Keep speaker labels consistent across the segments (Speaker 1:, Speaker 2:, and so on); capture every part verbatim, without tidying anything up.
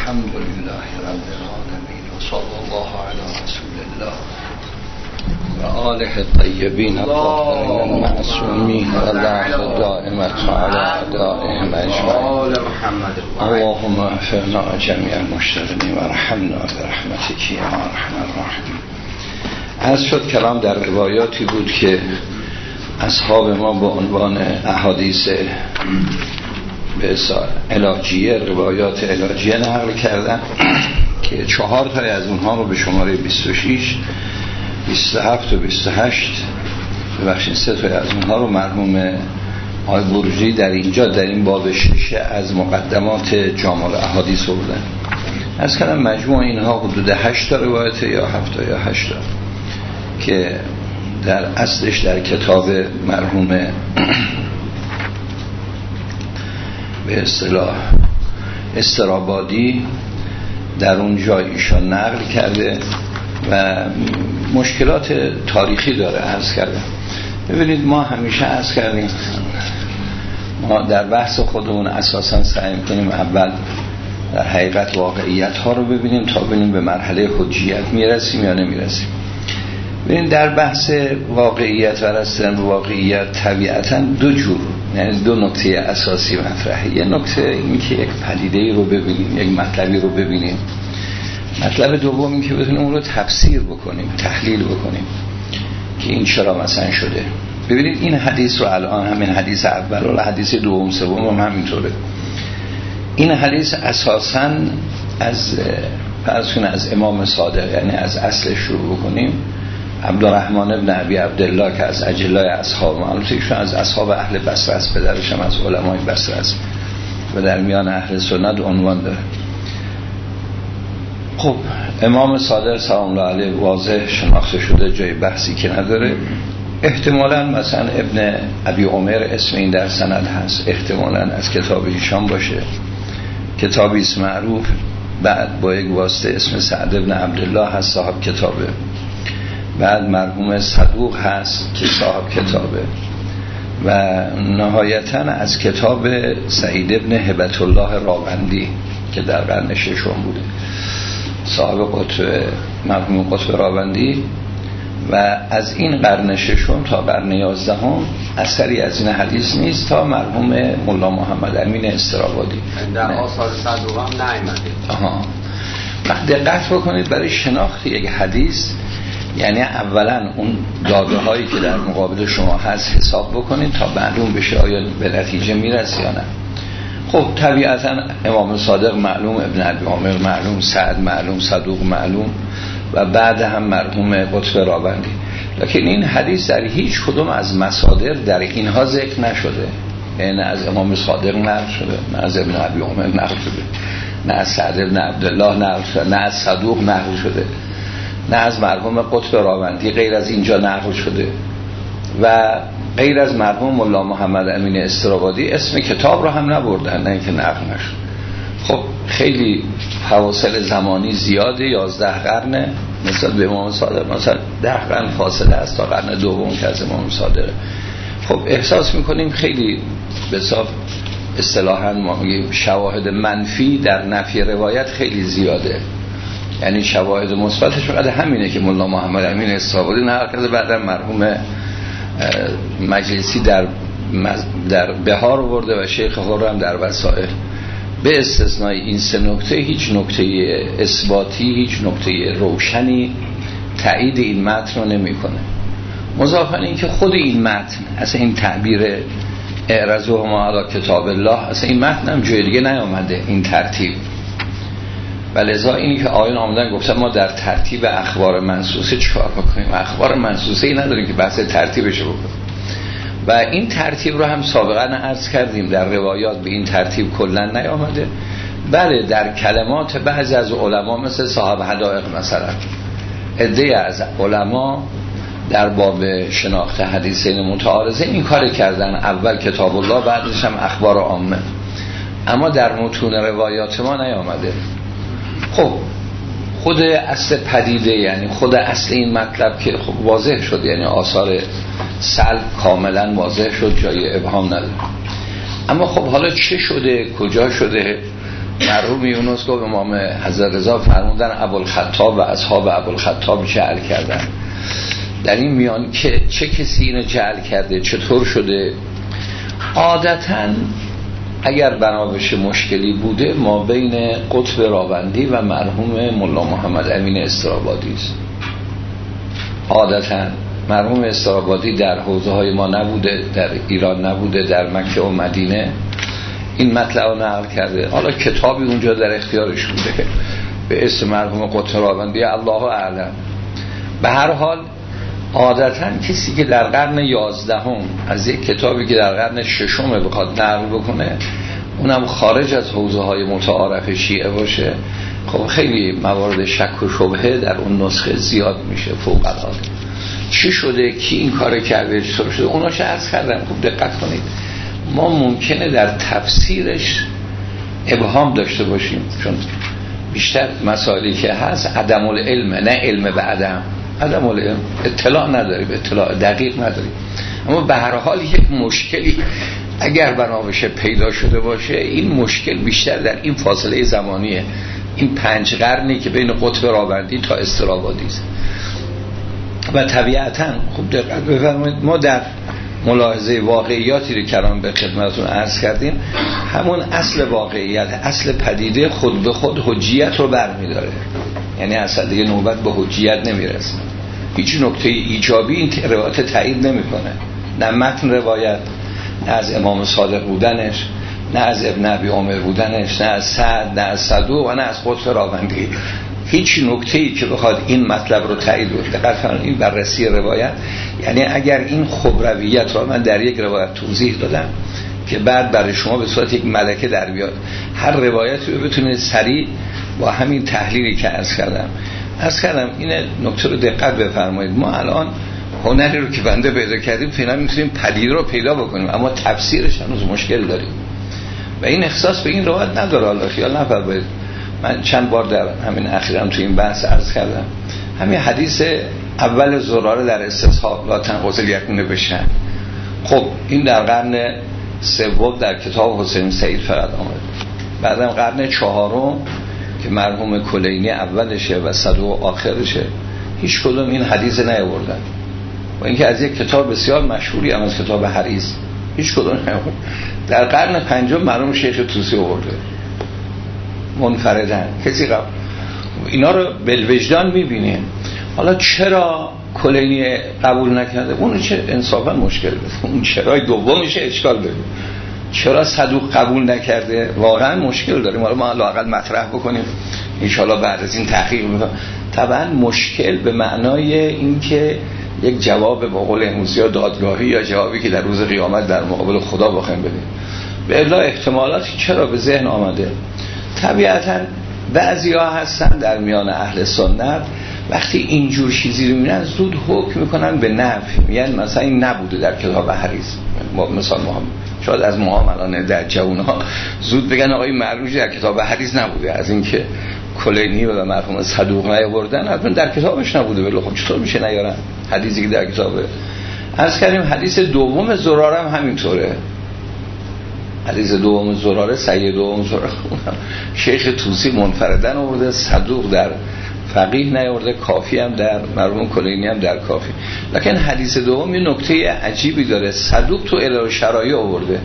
Speaker 1: الحمد لله رب العالمين وصلى الله على رسول الله و آله الطیبین الطاهرین المعصومین و لعنة دائمة على أعدائهم أجمعین. اللهم اغفرنا جميع المشتغلین و ارحمنا برحمتك یا ارحم الراحمین. عرض شد کلام در روایاتی بود که اصحاب ما با عنوان احادیث به اصطلاح علاجیه، روایات علاجیه نقل کردن که چهار تای از اونها رو به شماره بیست و شش، بیست و هفت و بیست و هشت ببخشید سه تای از اونها رو مرحوم آقای بروجی در اینجا در این باب شش از مقدمات جامع الاحادیث بودن. از کلام مجموع اینها حدود هشت تا روایت یا هفت یا هشت تا که در اصلش در کتاب مرحوم به اصطلاح استرابادی در اونجا ایشان نقل کرده و مشکلات تاریخی داره عرض کرده. ببینید ما همیشه عرض کردیم ما در بحث خودمون اساسا سعی می‌کنیم اول در حقیقت واقعیت ها رو ببینیم تا ببینیم به مرحله حجیت میرسیم یا نمیرسیم. ببین در بحث واقعیت و رسیدن به واقعیت طبیعتا دو جور، یعنی دو نکته اساسی مطرحه. یه نکته این که یک پدیده‌ای رو ببینیم، یک مطلبی رو ببینیم. مطلب دوم این که بتونیم اون رو تفسیر بکنیم، تحلیل بکنیم که این چرا مثلا شده. ببینید این حدیث رو الان همین حدیث اول و حدیث دوم سوم هم همینطوره. این حدیث اساساً از فرض کنید از امام صادق، یعنی از اصلش شروع بکنیم. عبدالرحمن ابن ابی عبدالله که از اجلای اصحاب، البته ایشون از اصحاب اهل بصره است، پدرش هم از علمای بصره است و در میان اهل سنت عنوان داره. خب امام صادق سلام الله علیه واضح شناخته شده، جای بحثی که نداره. احتمالاً مثلا ابن ابی عمر اسم این در سند هست، احتمالاً از کتاب ایشان باشه، کتابی اسم معروف، بعد با یک واسطه اسم سعد ابن عبدالله هست صاحب کتابه، بعد مرحوم صدوق هست که صاحب کتابه و نهایتاً از کتاب سعید ابن هبت الله راوندی که در قرن ششم بوده، صاحب قطب مرحوم قطب راوندی. و از این قرن ششم تا قرن یازدهم اثری از این حدیث نیست تا مرحوم مولا محمد امین استرابادی.
Speaker 2: در آثار صدوق هم نایمده.
Speaker 1: آها. وقت دقت بکنید برای شناخت یک حدیث، یعنی اولا اون داده هایی که در مقابل شما هست حساب بکنید تا معلوم بشه آیا به نتیجه میرسه یا نه. خب طبیعتا امام صادق معلوم، ابن ابی عمر معلوم، سعد معلوم، صدوق معلوم و بعد هم مرحوم قطب راوندی. لکن این حدیث در هیچ کدوم از مصادر در اینها ذکر نشده، یعنی نه از امام صادق نقل شده، نه از ابن ابی عمر نقل شده، نه از سعد ابن عبدالله نقل شده، نه از صدوق نقل شده، نه از مرحوم قطب راوندی غیر از اینجا نقل شده و غیر از مرحوم مولا محمد امین استرابادی اسم کتاب رو هم نبردن، نه اینکه نقل نشد. خب خیلی فواصل زمانی زیاده، یازده قرنه مثلا به امام صادق، مثلا ده قرن فاصله است تا قرن دوم که از امام صادقه. خب احساس میکنیم خیلی به حساب اصطلاحاً ما میگیم شواهد منفی در نفی روایت خیلی زیاده، یعنی شواهد مثبتش فقط همینه که مولا محمد امین استرابادی نقل کرده، بعداً مرحوم مجلسی در در بهار آورده و شیخ خرم در وسائل. به استثنای این سه نکته هیچ نکته اثباتی، هیچ نکته روشنی تایید این متن رو نمیکنه. مضافاً این که خود این متن اصلا این تعبیر اعرضهما علی کتاب الله، اصلا این متن هم جای دیگه نیامده این ترتیب. ولذا اینی که آیون آمدن گفتن ما در ترتیب اخبار منسوسه چیکار بکنیم؟ اخبار منسوسه ای نداریم که بحث ترتیبش رو بکنیم. و این ترتیب رو هم سابقا عرض کردیم در روایات به این ترتیب کلا نیامده. بله در کلمات بعضی از علما مثل صاحب حدائق مثلا عده از علما در باب شناخت حدیثین متعارضه این کار کردن، اول کتاب الله بعدش هم اخبار عامه، اما در متون روایات ما نیامده. خب خود اصل پدیده، یعنی خود اصل این مطلب که خب واضح شد، یعنی آثار سلب کاملا واضح شد، جای ابهام نداره. اما خب حالا چه شده، کجا شده، مرحوم یونس گفت امام حضرت رضا فرمودن ابوالخطاب و اصحاب ابوالخطاب جعل کردن. در این میان که چه کسی اینو جعل کرده، چطور شده؟ عادتاً اگر بنابش مشکلی بوده ما بین قطب راوندی و مرحوم مولا محمد امین استرابادی است. عادتاً مرحوم استرابادی در حوزه های ما نبوده، در ایران نبوده، در مکه و مدینه این مطلب رو نقل کرده. حالا کتابی اونجا در اختیارش بوده به اسم مرحوم قطب راوندی، الله اعلم. به هر حال عادتاً کسی که در قرن یازدهم از یک کتابی که در قرن ششم بخواد نقل بکنه، اونم خارج از حوزه های متعارف شیعه باشه، خب خیلی موارد شک و شبهه در اون نسخه زیاد میشه فوق العاده. چی شده، کی این کار کرده، چطور شده، اوناشو عرض کردم. خوب دقت کنید، ما ممکنه در تفسیرش ابهام داشته باشیم، چون بیشتر مسائلی که هست عدم العلم، نه علم به عدم، عدم العلم، اطلاع نداریم، اطلاع دقیق نداریم. اما به هر حال یک مشکلی اگر بنا بشه پیدا شده باشه، این مشکل بیشتر در این فاصله زمانیه، این پنج قرنی که بین قطب راوندی تا استرابادی است. و طبیعتاً خوب دقت بفرمایید، ما در ملاحظه واقعیاتی رو که الان به خدمتتون عرض کردیم، همون اصل واقعیت، اصل پدیده خود به خود حجیت رو برمی‌داره، یعنی اصلا دیگه نوبت به حجیت نمیرسه. هیچ نکته ایجابی این روایت تایید نمی‌کنه، نه متن روایت، نه از امام صادق بودنش، نه از ابن ابی عمر بودنش، نه از سعد، نه از صدوق و نه از قطب راوندی. هیچ نکته‌ای که بخواد این مطلب رو تایید کنه. دقیقاً فرمودید این بررسی روایت، یعنی اگر این خبرویت رو من در یک روایت توضیح دادم که بعد برای شما به صورت یک ملکه در بیاد، هر روایتی رو بتونید سریع با همین تحلیلی که عرض کردم عرض کردم این نکته رو دقت بفرمایید. ما الان هنری رو که بنده پیدا کردیم فعلا میتونیم پدیده رو پیدا بکنیم، اما تفسیرش هنوز مشکل داریم و این احساس به این روایت نداره. الله خیال نفرمایید، من چند بار در همین اخیراً تو این بحث عرض کردم، همین حدیث اول زراره در استصحاب لا تنقض الیقین بشن، خب این در قرن سوم در کتاب حسین سعید فرد آمد، بعدم قرن چهارم که مرحوم کلینی اولشه و صدوق آخرشه، هیچ کدوم این حدیث نیاوردن. و اینکه از یک کتاب بسیار مشهوری هم از کتاب حریص هیچ کدوم نیاوردن. در قرن پنجم مرحوم شیخ طوسی آورده منفردن، کسی قبل. اینا رو بالوجدان میبینیم. حالا چرا کلینی قبول نکرده؟ اون چه انصافا مشکل بده، اون چرای دومش اشکال داره. چرا صدوق قبول نکرده؟ واقعا مشکل داریم. حالا ما لااقل مطرح بکنیم ان شاءالله بعد از این تحقیق میکنم. طبعا مشکل به معنای اینکه یک جواب به قول امروزی دادگاهی یا جوابی که در روز قیامت در مقابل خدا بخوایم بدیم، به ابلاغ احتمالاتی چرا به ذهن آمده. طبیعتا بعضیا هستن در میان اهل سنت وقتی اینجور چیزی رو میبینن زود حکم میکنن به نفی، میگن مثلا این نبوده در کتاب حریص. مثلا ما شاید از ما الان در جوانها زود بگن آقای معروفی در کتاب حریص نبوده، از اینکه کلینی و مرحوم صدوق نیاوردن حتما در کتابش نبوده. ولی خب چطور میشه نیارن حدیثی که در کتابه؟ عرض کردیم حدیث دوم زراره هم همینطوره. حدیث دوم زراره، سید دوم زراره شیخ طوسی منفردن آورده، صدوق در فقیه نیاورده، کافی هم در مرحوم کلینی هم در کافی. لکن حدیث دوم یه نکته عجیبی داره، صدوق تو علل شرایع آورده،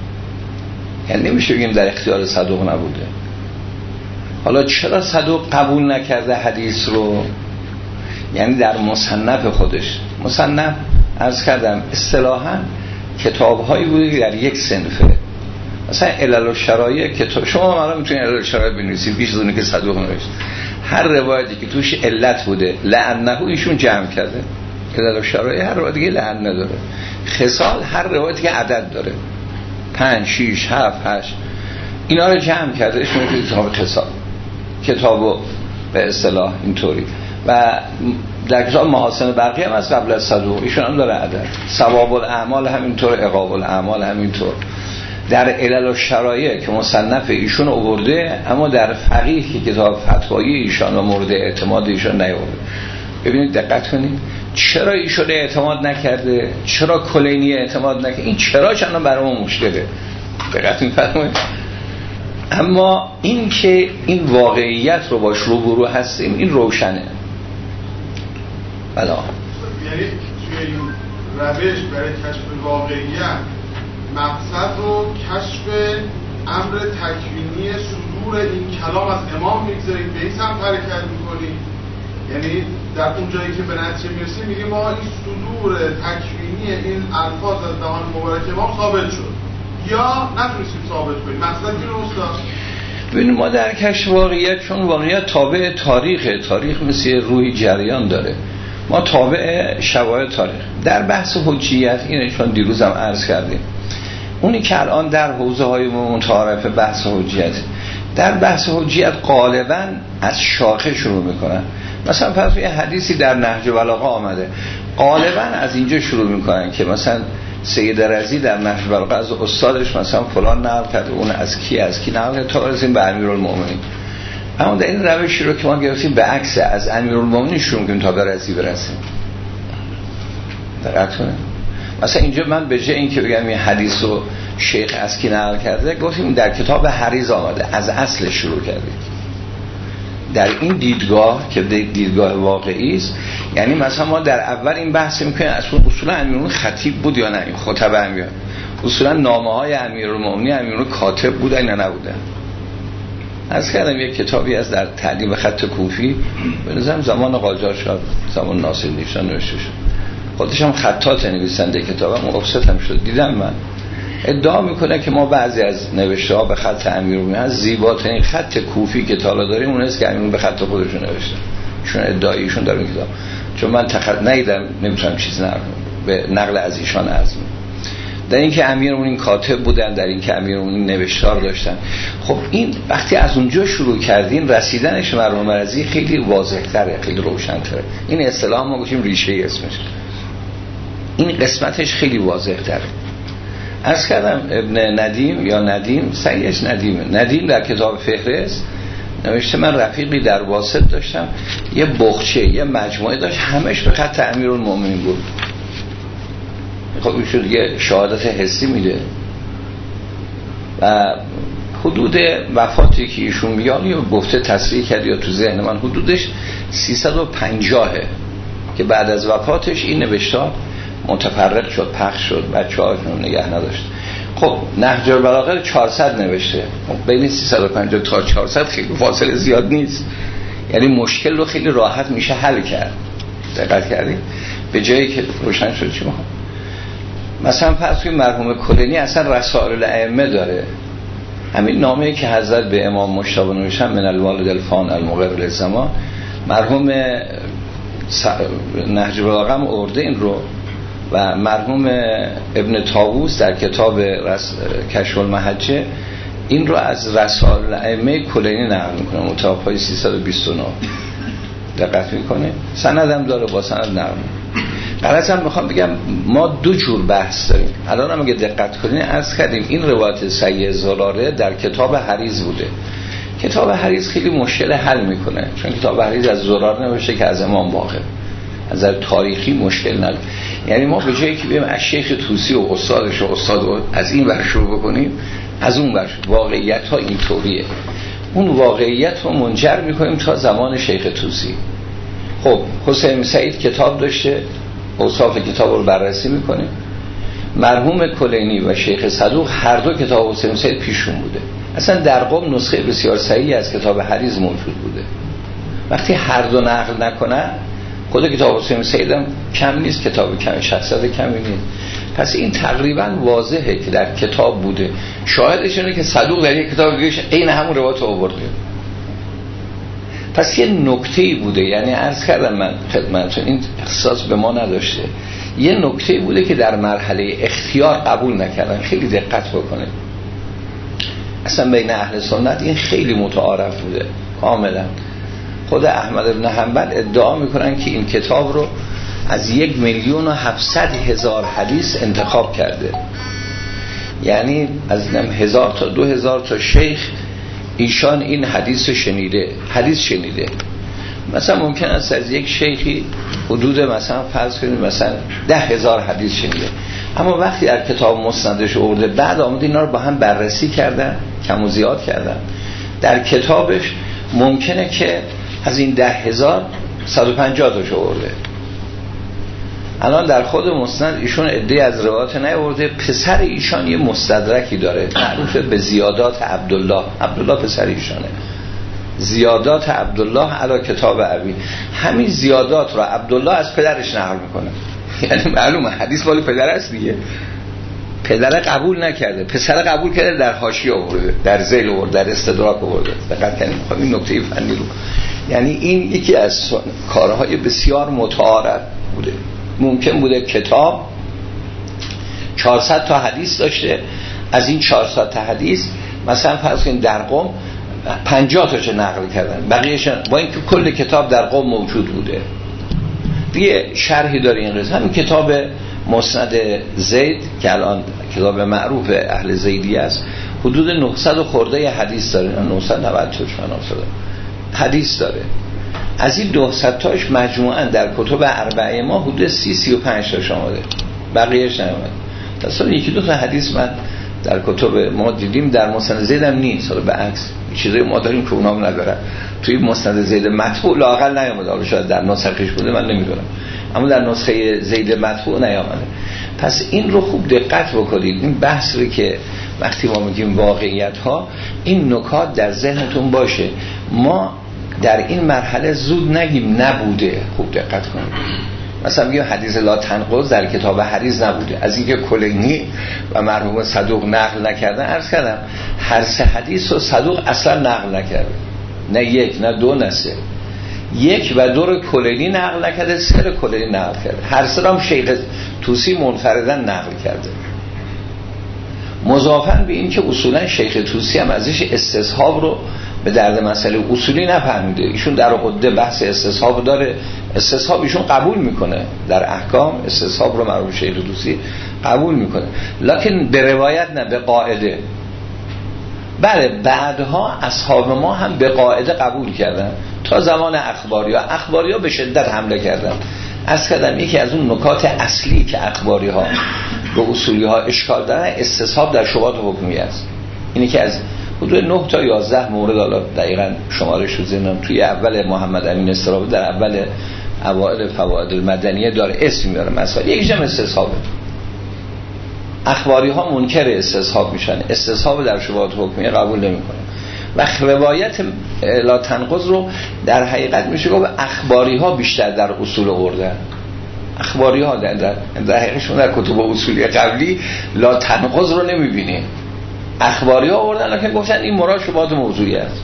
Speaker 1: یعنی نمیشه بگیم در اختیار صدوق نبوده. حالا چرا صدوق قبول نکرده حدیث رو؟ یعنی در مصنف خودش، مصنف عرض کردم اصطلاحاً کتاب‌هایی بوده که در یک صنفه، مثلا علل و شرایع کتاب شما الان میتونید علل و شرایع بنویسید بیش از اونی که صدوق نوشت. هر روایتی که توش علت بوده لعنه ایشون جمع کرده. علل و شرایع هر روایتی که لعن نداره. خصال هر روایتی که عدد داره، پنج، شش، هفت، هشت، اینا رو جمع کرده ایشون توی کتاب خصال. کتابو به اصطلاح اینطوری. و در کتاب محاسن برقی هم از قبل از صدوق ایشون هم داره عدد. ثواب الاعمال همینطور، عقاب الاعمال همینطور. در علل و شرایع که مصنف ایشون آورده، اما در فقیه که کتاب فتوایی ایشان و مورد اعتماد ایشان نیاورده. ببینید دقت کنید چرا ایشون اعتماد نکرده، چرا کلینی اعتماد نکرده، این چرا چندان برای ما مشکله. دقت می‌فرمایید اما این که این واقعیت رو باش روبرو هستیم این روشنه. بلا
Speaker 3: یعنی توی این روش برای کشف واقعیت مقصد رو کشف امر تکوینی صدور این کلام از امام میگذارید، به این سمت حرکت میکنید. یعنی در اون جایی که به نتیجه میرسیم میگه ما این صدور تکوینی این الفاظ از دهان مبارک امام ثابت شد یا نتونستیم ثابت کنیم. مقصد این استاد
Speaker 1: ببینید ما در کشف واقعیت، چون واقعیت تابع تاریخه، تاریخ مثل روحی جریان داره، ما تابع شواهد تاریخ. در بحث حجیت اینه، چون دیروز هم عرض کردیم، اونی که الان در حوزه های متعارف بحث حجیت، در بحث حجیت غالبا از شاخه شروع میکنن. مثلا فرض یه حدیثی در نهج بلاغه آمده، غالبا از اینجا شروع میکنن که مثلا سید رضی در نهج بلاغه از استادش مثلا فلان نقل کرده، اون از کی از کی نقل کرده تا برسیم به امیرالمومنین. اما در این روشی رو که ما گرفتیم به عکس، از امیرالمومنین شروع کنیم تا به رضی برسیم. دقت کنید. مثلا اینجا من به جای اینکه بگم این حدیث رو شیخ از کی نقل کرده، گفتیم در کتاب حریز آمده، از اصل شروع کردیم. در این دیدگاه که دیدگاه واقعی است، یعنی مثلا ما در اول این بحث میکنیم اصلا اصولا امیرالمومنین خطیب بود یا نه، این خطبه امیرالمومنین، اصولا نامه های امیرالمومنین امیرالمومنین کاتب بودن یا نبودن. از کردم یک کتابی از در تعلیم خط کوفی به نظرم زمان قاجار شد، زمان ناصرالدین نوشته شد، خودش هم خطاط نویسنده کتابم، افسد هم شد. دیدم من ادعا میکنه که ما بعضی از نوشته ها به خط امیرالمومنین از زیباترین خط کوفی که تا حالا داریم اون است که امیرالمومنین به خط خودشون نوشته، چون ادعایشون داره کتاب، چون من تخت ندیدم نمیتونم چیز نقل به نقل از ایشان عرض کنم. در این که امیرالمومنین کاتب بودن، در این که امیرالمومنین نوشتار داشتن. خب این وقتی از اونجا شروع کردین رسیدنش مرحوم رضی خیلی واضح‌تره، خیلی روشن‌تره. این اصطلاح ما گفتیم ریشه اسمش، این قسمتش خیلی واضح‌تره. عرض کردم ابن ندیم یا ندیم سعیش ندیمه، ندیم در کتاب فهرست نوشته من رفیقی در واسط داشتم، یه بخچه یه مجموعه داشت همش به خط امیرالمومنین بود. خب این شد یه شهادت حسی میده. و حدود وفاتی که ایشون میگه یا گفته تصریح کرد یا تو ذهن من حدودش سیصد و پنجاه که بعد از وفاتش این نوشتار متفرق شد، پخش شد، بچه‌ها نگه نداشت. خب نهج البلاغه چهارصد نوشته، بین سیصد و پنجاه تا چهارصد خیلی فاصله زیاد نیست، یعنی مشکل رو خیلی راحت میشه حل کرد. دقت کردید؟ به جایی که روشن شد چی میخوام. مثلا فرض کنید مرحوم کلینی اصلا رسائل الائمه داره، همین نامه‌ای که حضرت به امام مجتبی نوشتن من الوالد الفان المغر للزمان، مرحوم نهج البلاغه هم آورده این رو، و مرحوم ابن طاووس در کتاب رس... کشف المحجه این رو از رسائل الائمه کلینی نقل میکنه، مطابق پای سیصد و بیست و نه. دقت میکنه، سندم داره، با سند نقل. غلطم میخوام بگم ما دو جور بحث داریم. الان هم اگه دقت کنین عرض کردیم این روایت سید زراره در کتاب حریز بوده. کتاب حریز خیلی مشکل حل میکنه، چون کتاب حریز از زراره نوشته که از امام باقر، از نظر تاریخی مشکل نداره. یعنی ما به جایی که بیم از شیخ طوسی و استادش و استاد از این ور شروع بکنیم، از اون ور واقعیت ها این طوریه، اون واقعیت رو منجر میکنیم تا زمان شیخ طوسی. خب حسین سعید کتاب داشته، اوصاف کتاب رو بررسی میکنیم. مرحوم کلینی و شیخ صدوق هر دو کتاب حسین سعید پیشون بوده. اصلا در قم نسخه بسیار صحیحی از کتاب حریز موجود بوده. وقتی هر دو نقل نکنن، خود کتاب حسین سعید هم کم نیست، کتاب کم شخصیت کمی نیست، پس این تقریبا واضحه که در کتاب بوده. شاهدش اینه که صدوق در یک کتاب دیگه عین همون روایت آورده. پس یه نکته‌ای بوده، یعنی عرض کردم من خدمتتون، این اختصاص به ما نداشته، یه نکته‌ای بوده که در مرحله اختیار قبول نکردن. خیلی دقت بکنید، اصلا بین اهل سنت این خیلی متعارف بوده کاملا. خود احمد بن حنبل ادعا میکنن که این کتاب رو از یک میلیون و هفتصد هزار حدیث انتخاب کرده، یعنی از هزار تا دو هزار تا شیخ ایشان این حدیث شنیده حدیث شنیده مثلا ممکن است از یک شیخی حدود مثلا فرض کنیم مثلا ده هزار حدیث شنیده، اما وقتی در کتاب مسندش آورده بعد آمده اینا رو با هم بررسی کردن کم و زیاد کردن. در کتابش ممکنه که از این ده هزار صد و پنجاه تاش آورده. الان در خود مسند ایشون عده از روایات نیاورده. پسر ایشان یه مستدرکی داره معروف به زیادات عبدالله. عبدالله پسر ایشانه. زیادات عبدالله علی کتاب ابی. همین زیادات رو عبدالله از پدرش نقل میکنه. یعنی معلومه حدیث مال پدر است دیگه. پدر قبول نکرده، پسر قبول کرده، در حاشیه آورده، در ذیل آورده، در استدراک آورده. دقت کنید این نکته فنی رو. یعنی این یکی از کارهای بسیار متعارف بوده. ممکن بوده کتاب چهارصد تا حدیث داشته، از این چهارصد تا حدیث مثلا فرض کنید در قم پنجاه تاشو نقل کردن، بقیه‌اش با اینکه کل کتاب در قم موجود بوده. دیگه شرحی داره این قصه. همین کتاب مسند زید که الان کتاب معروف اهل زیدی است، حدود نهصد خورده حدیث داره، نهصد و نود حدیث داره. از این نهصد تاش مجموعاً در کتب اربعه ما حدود سی سی و پنج تاش آمده، بقیه‌اش نیامده. مثلا یکی دو تا حدیث من در کتب ما دیدیم، در مسند زید هم نیست. حالا به عکس چیزای ما داریم که اونام ندارن. توی مسند زید مطبوع لااقل نیامده. حالا شاید در نسخش بوده من نمیدونم، اما در نسخه زید مطبوع نیامده. پس این رو خوب دقت بکنید. این بحثی که وقتی ما میگیم واقعیت ها، این نکات در ذهنتون باشه. ما در این مرحله زود نگیم نبوده. خوب دقت کنید. مثلا میگیم حدیث لا تنقض در کتاب حدیث نبوده. از اینکه کلینی و مرحوم صدوق نقل نکردن، عرض کردم هر سه حدیث رو صدوق اصلا نقل نکرده. نه یک، نه دو، نه سه. یک و دو رو کلینی نقل نکرده، سه رو کلینی نقل کرده. هر سه رو هم شیخ طوسی منفردن نقل کرده. مضافاً به این که اصولا شیخ طوسی هم ازش استصحاب رو به درد مسئله اصولی نفهمیده. ایشون در قده بحث استصحاب داره، استصحاب ایشون قبول میکنه در احکام، استصحاب رو مرحوم شیخ طوسی قبول میکنه، لکن به روایت نه، به قاعده. بله بعدها اصحاب ما هم به قاعده قبول کردن. تا زمان اخباری ها اخباری ها به شدت حمله کردن. از کردم یکی از اون نکات اصلی که اخباری ها به اصولی ها اشکال دارن استصحاب در شبهات حکمی است. اینی که از حدود نه تا یازده مورد، حالا دقیقاً شمارش رو زنم توی اول محمد امین استرابی در اول اوائل فوائد المدنیه داره اسم میاره مسائل. یکیش هم استصحابه. اخباری ها منکر استصحاب میشن، استصحاب در شبهات حکمیه قبول نمیکنن. و روایت لا تنقض رو در حقیقت میشه گفت اخباری ها بیشتر در اصول آوردن. اخباری ها در در, در حقیقتشون در کتب اصولی قبلی لا تنقض رو نمیبینیم. اخباری ها آوردن لکن گفتن این مراد شبهات موضوعی است.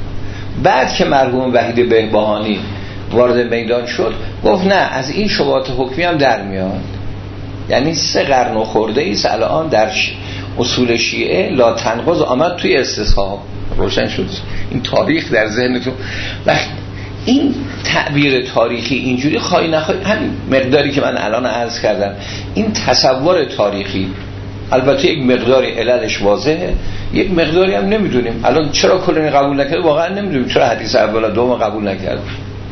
Speaker 1: بعد که مرحوم وحید بهبهانی وارد میدان شد گفت نه، از این شبهات حکمی هم در میاد. یعنی سه قرن خورده ایست الان در اصول شیعه لا تنقض آمد توی استصحاب. روشن شد این تاریخ در ذهنتون. وقت این تعبیر تاریخی اینجوری خواهی نخواهی، همین مقداری که من الان عرض کردم، این تصور تاریخی البته یک مقداری عللش واضحه، یک مقداری هم نمیدونیم. الان چرا کلینی قبول نکرده واقعا نمیدونیم. چرا حدیث اول و دوم قبول نکرده؟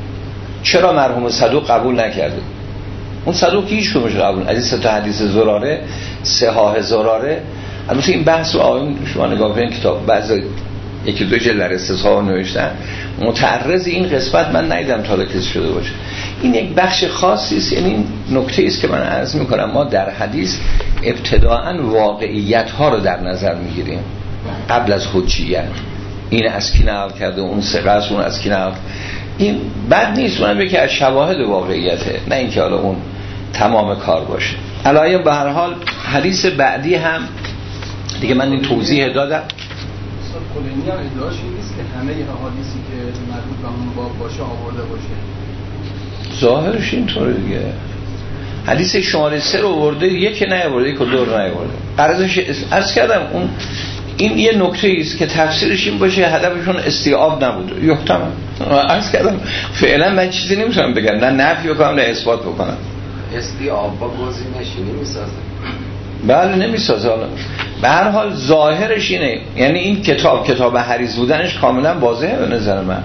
Speaker 1: چرا مرحوم صدوق قبول نکرده؟ اون صدوق هیچ کدومش قبول. از این سه تا حدیث زراره، صحاح زراره، البته این بحث رو آقایون شما نگاه کنید کتاب بعضی یکی دو جلد در استصحاب نوشتن، متعرض این قسمت من ندیدم تا حالا کسی شده باشه. این یک بخش خاصی است. یعنی نکته است که من عرض میکنم ما در حدیث ابتداءً واقعیت ها رو در نظر میگیریم قبل از حجیت. این از کی نقل کرده، اون ثقه است، اون از کی نقل. این بد نیست، اونم یکی از شواهد واقعیته، نه اینکه حالا اون تمام کار باشه. علایه به هر حال حدیث بعدی هم دیگه من این توضیح دادم.
Speaker 4: کلینی هم ادعاش این نیست که همه احادیثی که مربوط به اون باب باشه آورده باشه.
Speaker 1: ظاهرش اینطوره دیگه. حدیث شماره سه رو آورده، یک نیاورده، یک و دو رو نیاورده. قرضش عرض کردم اون این یه نکته است که تفسیرش این باشه هدفشون استیعاب نبوده. یحتمل. عرض کردم فعلا من چیزی نمیتونم بگم، نه نفی بکنم نه اثبات بکنم.
Speaker 2: استیعاب با گزینشی نمیسازه.
Speaker 1: بله نمیسازه. حالا به هر حال ظاهرش اینه، یعنی این کتاب کتاب حریص بودنش کاملا واضحه به نظر من.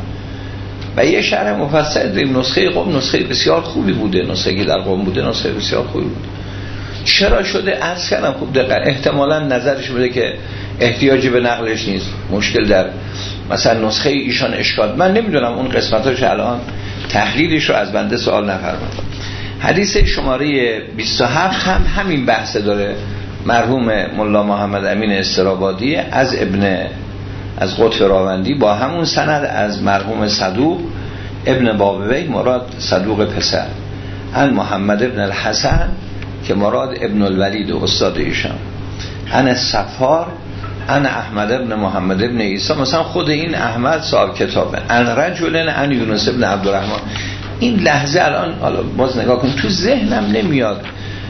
Speaker 1: و یه شرح مفصل داریم. نسخه قم نسخه بسیار خوبی بوده، نسخه که در قم بوده نسخه بسیار خوبی بوده. چرا شده عرض کردم خوب دقیقا احتمالا نظرش بوده که احتیاجی به نقلش نیست، مشکل در مثلا نسخه ایشان اشکال. من نمیدونم اون قسمتاش الان تحلیلش رو از بنده سوال نفرمایید. حدیث شماره بیست و هفت هم همین بحث داره. مرحوم ملا محمد امین استرابادی از ابن از قطب راوندی با همون سند از مرحوم صدوق ابن بابوی مراد صدوق پسر، ان محمد ابن الحسن که مراد ابن الولید و استاد ایشان، ان الصفار ان احمد ابن محمد ابن عیسی. مثلا خود این احمد صاحب کتابه، ان رجل ان یونس ابن عبدالرحمن. این لحظه الان حالا باز نگاه کن تو ذهنم نمیاد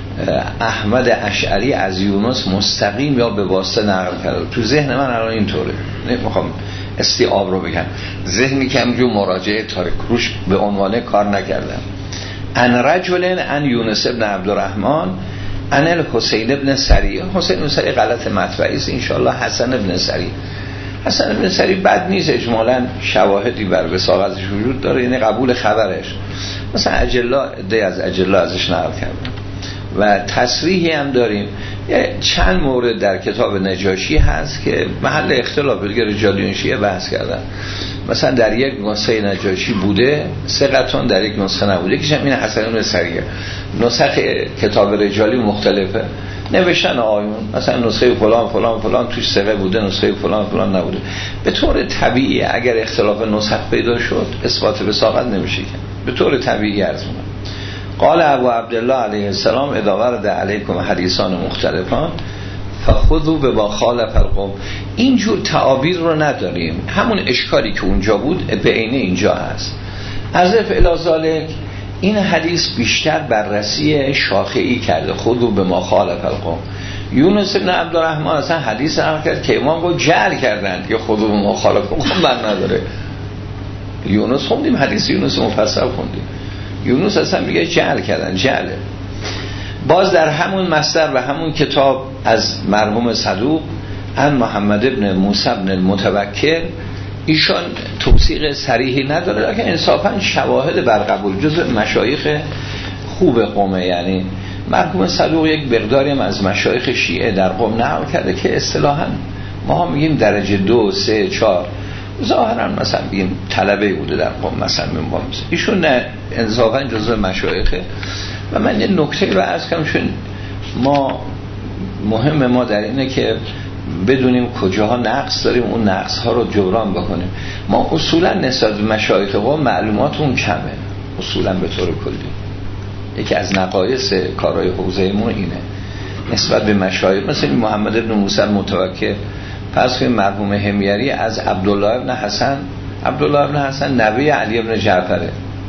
Speaker 1: احمد اشعری از یونس مستقیم یا به واسطه نقل کرده. تو ذهن من الان اینطوره، نمیخوام استیعاب رو بگم، ذهنی که همجور مراجعه تاریخ روش به عنوان کار نکردم. ان رجل ان یونس ابن عبدالرحمن ان الحسین ابن سری. حسین ابن سری غلط مطبعی است، انشاءالله حسن ابن سری. حسن ابن سری بد نیست، اجمالا شواهدی بر وثاقتش وجود داره، یعنی قبول خبرش. مثلا اجلا دی از اجلا ازش نقل کردن و تصریحی هم داریم. یه چند مورد در کتاب نجاشی هست که محل اختلاف دیگه رجالیون شیعه بحث کردن. مثلا در یک نسخه نجاشی بوده ثقتون، در یک نسخه نبوده، که این حسن بن سریه. نسخه کتاب رجالی مختلفه، نوشتن آیون مثلا نسخه فلان فلان فلان توش ثقه بوده، نسخه فلان فلان نبوده. به طور طبیعی اگر اختلاف نسخ پیدا شد اثبات وثاقت نمیشه کرد، به طور طبیعی عرض می‌کنم. قال ابو عبدالله علیه السلام اذا ورد علیکم حدیثان مختلفان فخذوا بما خالف القوم. اینجور تعابیر رو نداریم، همون اشکالی که اونجا بود به عینه اینجا هست. عزف الی ذالک این حدیث بیشتر بررسی شاخعی کرده، خذوا بما خالف القوم. یونس بن عبدالرحمن اصلا حدیث نقل کرد که امام رو جعل کردند که خذوا بما خالف القوم بر نداره. یونس خوندیم، حدیث یونس مفصل خوندیم. یونس اصلا میگه جعل کردن، جعله. باز در همون مصدر و همون کتاب از مرحوم صدوق ان محمد ابن موسی ابن المتوکل، ایشان توثیق صریحی نداره، لیکن انصافا شواهد بر قبول، جزء مشایخ خوب قومه. یعنی مرحوم صدوق یک مقداری هم از مشایخ شیعه در قوم نقل کرده که اصطلاحا ما میگیم درجه دو سه چهار، ظاهرا مثلا بگیم طلبه بوده در قوم مثلا من با مثلا. ایشون نه، انصافا جزء مشایخه. و من یه نکته رو عرض کنم، چون ما مهم ما در اینه که بدونیم کجاها نقص داریم، اون نقص ها رو جبران بکنیم. ما اصولا نسبت به مشایخ قوم معلوماتمون کمه، اصولا به طور کلی. یکی از نقایص کارهای حوزه‌مون اینه نسبت به مشایخ. مثلا محمد ابن موسی المتوکل، پس که مرحوم حمیری از عبدالله ابن حسن، عبدالله ابن حسن نوی علی ابن جعفره،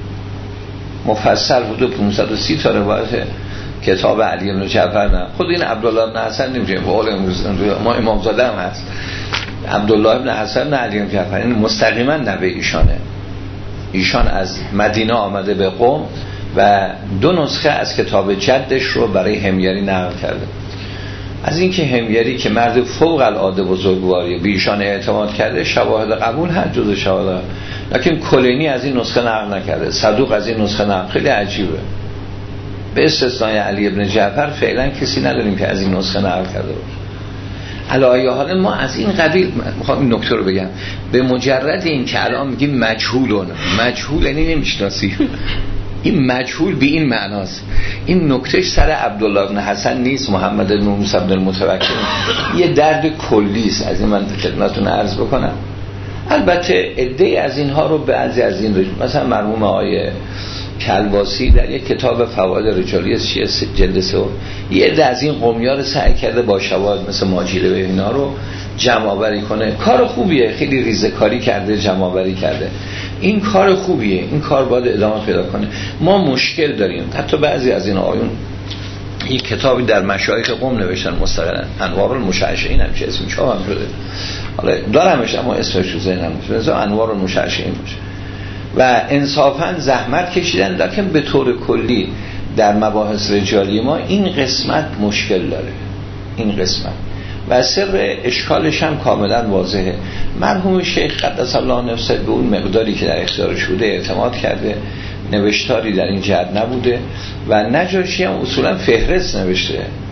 Speaker 1: مفصل حدود پانصد و سی تا روایت کتاب علی ابن جعفر. نه خود این عبدالله ابن حسن نمیشه، ما امام زاده هم هست عبدالله ابن حسن نه علی ابن جعفر، این مستقیما نوی ایشانه. ایشان از مدینه آمده به قم و دو نسخه از کتاب جدش رو برای حمیری نقل کرده. از اینکه حمیری که مرد فوق العاده بزرگواری به ایشان اعتماد کرده، شواهد قبول هست جز شواهد، لیکن کلینی از این نسخه نقل نکرده، صدوق از این نسخه نقل. خیلی عجیبه. به استثنای علی ابن جعفر فعلا کسی نداریم که از این نسخه نقل کرده باشه. علایه حال ما از این قبیل، میخوام این نکته رو بگم، به مجرد این که الان میگیم مجهولون، مجهول یعنی نمیشناسی، این مجهول به این معناست. این نکتهش سر عبدالله ابن حسن نیست، محمد بن موسی بن المتوکل، یه درد کلی است. از این من خدمتتون عرض بکنم. البته عده از اینها رو بعضی از این رجال، مثلا مرحوم آقای کلباسی در یک کتاب فواید رجالی شیعه جلد سه، یه عده از این قومی‌ها رو سعی کرده با شواهد مثل ماجیره و اینا رو جمع آوری کنه. کار خوبیه، خیلی ریزه‌کاری کرده، جمع آوری کرده. این کار خوبیه، این کار باید ادامه پیدا کنه. ما مشکل داریم، حتی بعضی از این آیون یک کتابی در مشایخ قم نوشتن مستقلا، انوار المشعشعین هم چه اسمش هم شده، حالا دارمش اما اسمش رو ذهنم نیست، انوار المشعشعین باشه. و انصافا زحمت کشیدن، لیکن به طور کلی در مباحث رجالی ما این قسمت مشکل داره، این قسمت و سر اشکالش هم کاملا واضحه. مرحوم شیخ قدس الله نفسه به اون مقداری که در اختیارش بوده اعتماد کرده، نوشتاری در این جهت نبوده و نجاشی هم اصولا فهرست نوشته،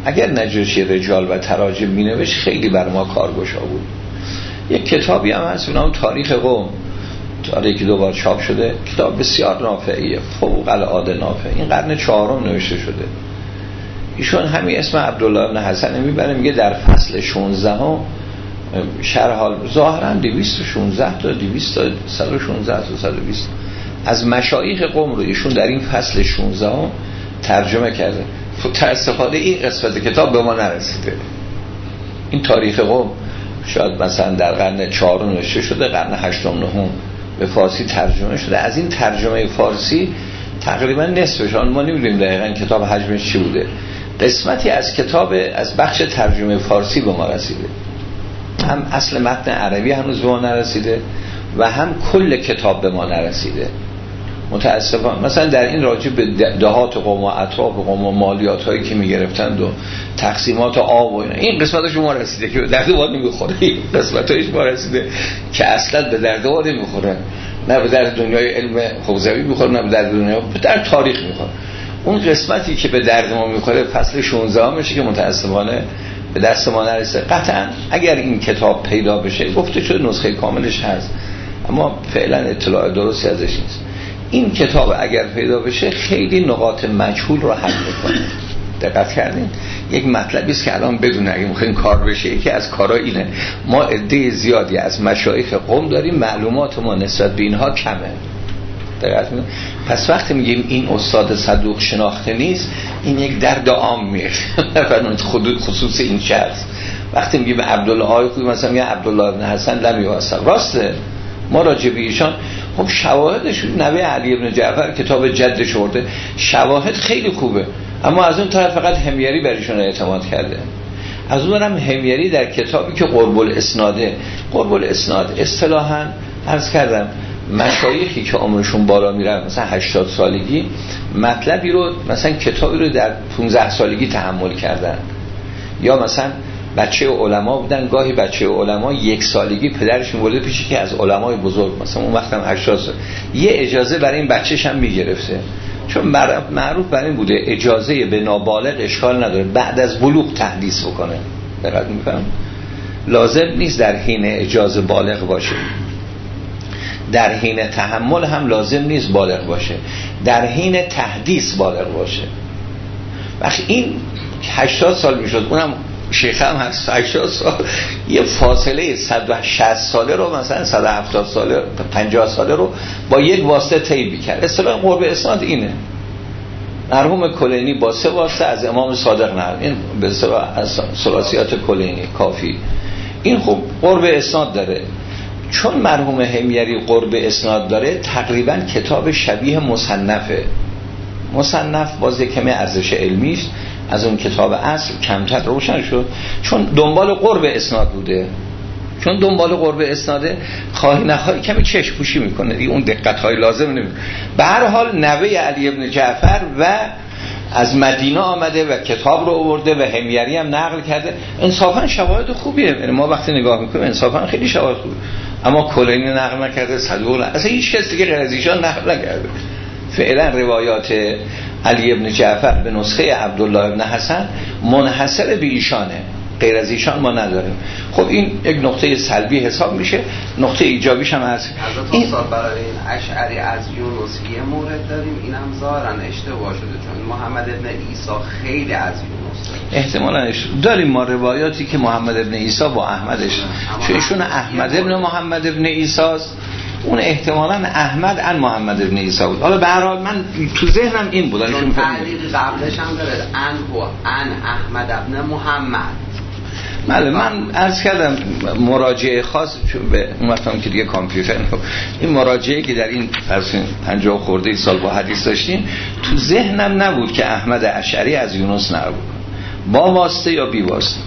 Speaker 1: اگر نجاشی رجال و تراجم مینوشت خیلی بر ما کارگشا بود. یک کتابی هم هست به نام تاریخ قوم، تاریخی دوبار چاپ شده، کتاب بسیار نافعیه، فوق العاده نافع. این قرن چهارم نوشته شده. ایشون همین اسم عبدالله بن حسن میبره، میگه در فصل شانزده ها شرح حال ظاهرا دویست و شانزده تا دویست تا صد و شانزده تا صد و بیست از مشایخ قوم رو ایشون در این فصل شانزده ها ترجمه کرده. متاسفانه این قسمت کتاب به ما نرسیده. این تاریخ قوم شاید مثلا در قرن چهارم نوشته شده، قرن هشتم نهم به فارسی ترجمه شده. از این ترجمه فارسی تقریبا نصفش، ما نمیدونیم دقیقاً کتاب حجمش چی بوده، قسمتی از کتاب از بخش ترجمه فارسی به ما رسیده. هم اصل متن عربی هنوز به ما نرسیده و هم کل کتاب به ما نرسیده متاسفانه. مثلا در این راجع به دهات قوم و اطراف قوم و مالیات هایی که میگرفتند و تقسیمات آب و اینا، این قسمتش ما رسیده که به درد ما نمیخوره. این قسمتش ما رسیده که اصلا به درد ما نمیخوره، نه به درد دنیای علم حوزوی میخوره، نه به درد دنیا، به درد تاریخ میخوره. اون قسمتی که به درد ما میخوره فصل شانزده میشه که متاسفانه به دست ما نرسه. قطعا اگر این کتاب پیدا بشه، گفته شده نسخه کاملش هست اما فعلا اطلاع درستی ازش نیست، این کتاب اگر پیدا بشه خیلی نقاط مجهول رو حل میکنه. دقت کردین؟ یک مطلبی است که الان بدون اگه میخواین کار بشه، یکی از کارا اینه، ما عده زیادی از مشایخ قوم داریم، معلومات ما نسبت به اینها کمه. دقت کنید. پس وقتی میگیم این استاد صدوق شناخته نیست، این یک درد عام میشه. نفرمایید خود خصوص این شخص. وقتی میگیم عبدالله آیخوی مثلا میگه عبدالله بن حسن لم یوثق، راسته ما راجع به ایشان خب شواهدش، نوه علی بن جعفر کتاب جدش ورده، شواهد خیلی خوبه، اما از اون طرف فقط همیری بر ایشون اعتماد کرده. از اون هم همیری در کتابی که قرب الاسناده، قرب الاسناد اصطلاحاً عرض کردم مشایخی که عمرشون بالا میره مثلا هشتاد سالگی مطلبی رو مثلا کتابی رو در پانزده سالگی تحمل کردن، یا مثلا بچه علما بودن، گاهی بچه علما یک سالگی پدرش می‌برده پیشی که از علمای بزرگ، مثلا اون وقت هم هشتاد سال، یه اجازه برای این بچه‌ش هم میگرفته، چون معروف بر این بوده اجازه به نابالغ اشکال نداره، بعد از بلوغ تحدیث بکنه. دقت می‌کنم لازم نیست در حین اجازه بالغ باشه، در حین تحمل هم لازم نیست بالغ باشه، در حین تحدیث بالغ باشه. وقتی این هشتاد سال میشد، اونم شیخ هم هست هشتاد سال، یه فاصله صد و شصت ساله رو مثلا صد و هفتاد ساله پنجاه ساله رو با یک واسطه طی می‌کرد. اصطلاح قرب اسناد اینه. مرحوم کلینی با سه واسطه از امام صادق نقل، این به اصطلاح از ثلاثیات کلینی کافی، این خب قرب اسناد داره. چون مرحوم همیری قرب اسناد داره، تقریبا کتاب شبیه مصنفه. مصنف باز کمی ارزش علمیش از اون کتاب اصل کمتر روشن شد، چون دنبال قرب اسناد بوده. چون دنبال قرب اسناده، خواهی نخواهی کمی چشم پوشی میکنه دیگه، اون دقت های لازم نمیکنه. به هر حال نوه علی بن جعفر و از مدینه آمده و کتاب رو آورده و همیری هم نقل کرده، انصافا شواهد خوبیه. یعنی ما وقتی نگاه میکنیم انصافا خیلی شواهد خوبه، اما کلینی نقل نکرده، صدوق نه، اصلا هیچ کسی دیگه غیر از ایشان نقل نکرده. فعلا روایات علی ابن جعفر به نسخه عبدالله ابن حسن منحصر به ایشانه، غیر از ایشان ما نداریم. خب این یک نقطه سلبی حساب میشه. نقطه ایجابیش هم هست.
Speaker 2: این سال برای این اشعری از یونس یه مورد داریم، این هم ظاهرا اشتباه شده، چون محمد ابن عیسی خیلی از یونس داره.
Speaker 1: احتمالاً داریم ما روایاتی که محمد ابن عیسی با احمدش، چون ایشون احمد ابن محمد ابن عیسی است، اون احتمالاً احمد ان محمد ابن عیسی بود. حالا به هر حال من تو ذهنم این بود،
Speaker 2: چون تعلیق قبلش هم داره ان هو ان احمد ابن محمد.
Speaker 1: بله من عرض کردم مراجعه خاص به اون وقتم که دیگه کامپیوتر نبود، این مراجعه که در این پنجاه خورده سال با حدیث داشتیم تو ذهنم نبود که احمد اشعری از یونس نقل کنه، با واسطه یا بی واسطه.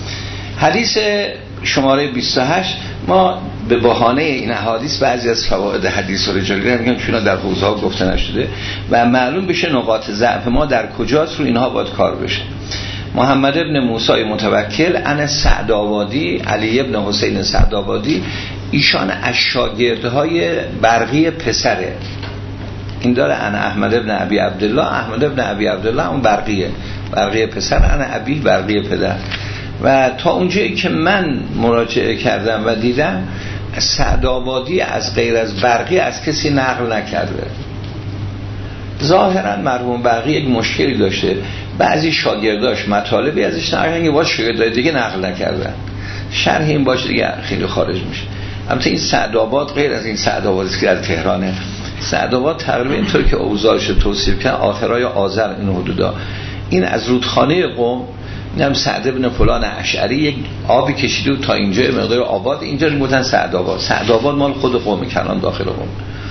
Speaker 1: حدیث شماره بیست و هشت، ما به بهانه این احادیث بعضی از فواید حدیث و رجالی رو میگم چون در حوزه ها گفته نشده و معلوم بشه نقاط ضعف ما در کجاست، رو اینها باید کار بشه. محمد ابن موسی متوکل ان سعدآبادی، علی ابن حسین سعدآبادی، ایشان از شاگردهای برقی پسره. این داره ان احمد ابن ابی عبدالله، احمد ابن ابی عبدالله اون برقیه، برقی پسر، انا ابی برقی پدر. و تا اونجایی که من مراجعه کردم و دیدم سعدآبادی از غیر از برقی از کسی نقل نکرده. ظاهرا مرحوم برقی یک مشکلی داشته، بعضی شاگرداش مطالبی ازش نقل کردن که با شاگردای دیگه نقل نکردن. شرح این باشه دیگه خیلی خارج میشه. البته این سعدآباد غیر از این سعدآبادی که در تهرانه، سعدآباد تقریبا اینطور که اوضاعش توصیف کردن آخرای آذر این حدودا، این از رودخانه قم، اینم سعد ابن فلان اشعری یک آبی کشیده تا اینجا مقدار آباد، اینجا میگفتن سعدآباد. سعدآباد مال خود قم، کلان داخل قم.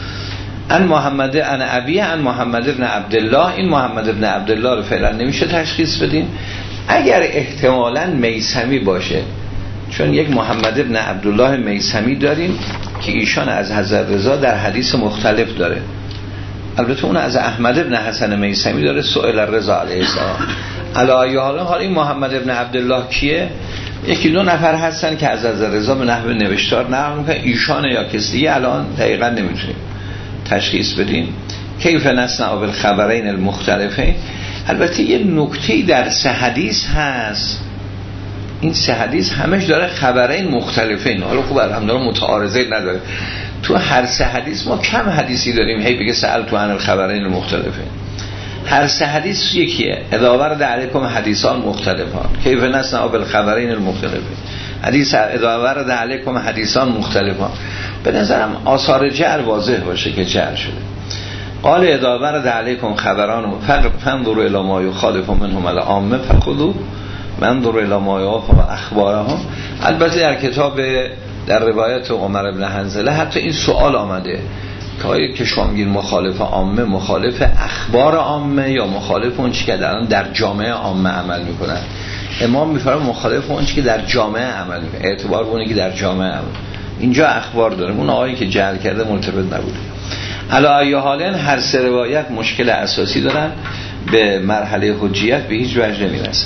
Speaker 1: ان محمد ان ابی ان محمد ابن عبدالله، این محمد ابن عبدالله رو فعلا نمیشه تشخیص بدیم. اگر احتمالاً میثمی باشه، چون یک محمد ابن عبدالله میثمی داریم که ایشان از حضرت رضا در حدیث مختلف داره. البته اون از احمد ابن حسن میثمی داره، سئل رضا علیه السلام. علی حالا حالا این محمد ابن عبدالله کیه؟ یکی دو نفر هستن که از حضرت رضا به نحو نوشتار نقل میکنن، ایشان یا کسی دیگه الان دقیقاً نمیتونیم تشخیص بدیم. کیف نصنع بالخبرین المختلفین. البته یه نکته در سه حدیث هست، این سه حدیث همش داره خبرین مختلفین. حالا خوب الحمدلله متعارضه نداره. تو هر سه حدیث ما کم حدیثی داریم هی بگه سأل تو عن الخبرین المختلفین. هر سه حدیث یکیه، اذا ورد علیکم حدیثان مختلفان کیف نصنع بالخبرین المختلفین. حدیث اذا ورد علیکم حدیثان مختلفان، به نظرم آثار جعل واضح باشه که جعل شده. قال اذا ورد علیکم خبران فانظروا الی ما یخالف منهم العامه فخذوا منظر الی ما یوافق اخبارهم. البته در کتاب در روایت عمر بن حنظله حتی این سوال آمده که آیا که شما میگین مخالف عامه، مخالف اخبار عامه یا مخالف اون چی که الان در جامعه عامه عمل میکنن؟ امام میفرماید مخالف اون چی که در جامعه عمل میکنه، اعتبار اونی که در جامعه عمل. اینجا اخبار داریم، اون آقایی که جعل کرده ملتفت نبوده. علی ای حال هر سه روایت مشکل اساسی دارن، به مرحله حجیت به هیچ وجه نمیرسن.